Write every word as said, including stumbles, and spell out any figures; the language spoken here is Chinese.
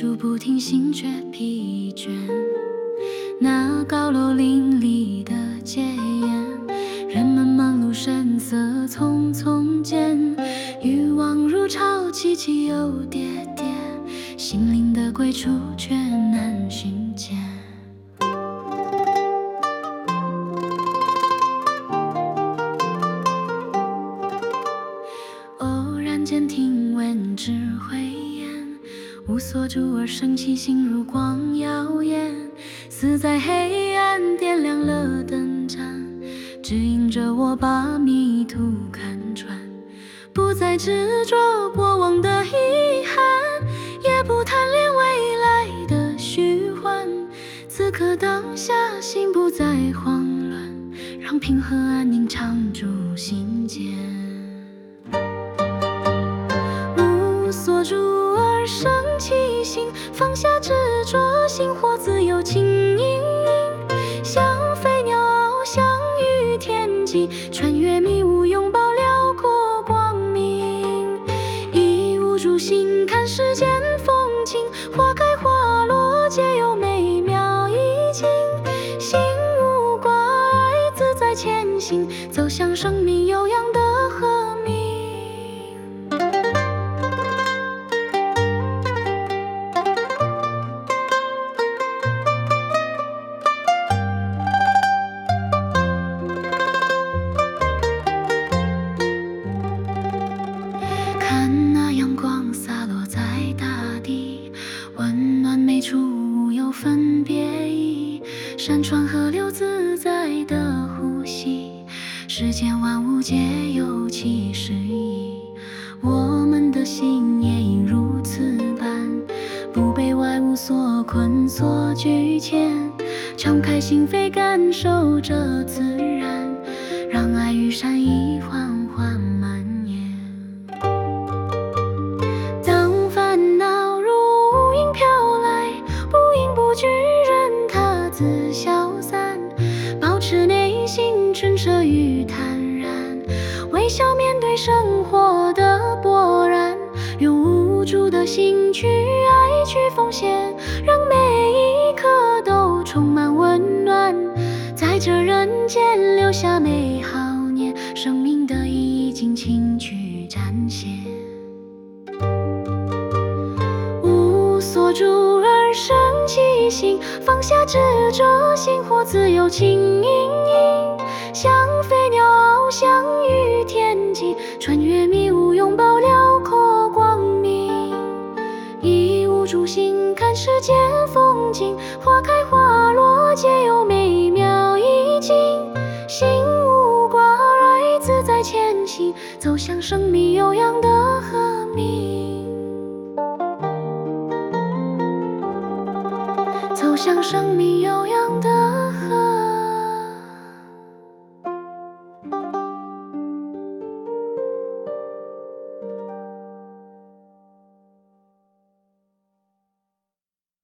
筑不停，心却疲倦。那高楼林立的街沿，人们忙碌，神色匆匆间，欲望如潮起起又跌跌，心灵的归处却难寻见。偶然间听闻智慧言，无所住而生气，心如光耀眼，似在黑暗点亮了灯盏，指引着我把迷途看穿。不再执着过往的遗憾，也不贪恋未来的虚幻，此刻当下心不再慌乱，让平和安宁常驻心间。无所住而生气心，放下执着，心活自由轻盈盈，像飞鸟翱翔于天际，穿越迷雾，拥抱辽阔光明。一无住心，看世间风景，花开花落皆有美妙意境，心无挂碍，自在前行，走向生命悠扬的和鸣。看那阳光洒落在大地，温暖每处无有分别意，山川河流自在的呼吸，世间万物皆有其适宜。我们的心也应如此般，不被外物所困所局限，敞开心扉，感受着自然，让爱与善意缓缓蔓延。当烦恼如乌云飘来，不应不惧，任它自消散，保持内心澄澈与坦然，微笑面对生活的波澜，用无助的心去爱，去奉献，让每一刻都充满温暖，在这人间留下美好年，生命的意义尽情去展现。无所住而生气心，放下执着，心活自由轻盈盈，像飞鸟翱翔于天际，穿越迷雾，拥抱辽阔光明。一无住心，看世间风景，花开花落皆有美妙意境，心无挂碍，自在前行，走向生命悠扬的和鸣，走向生命悠扬的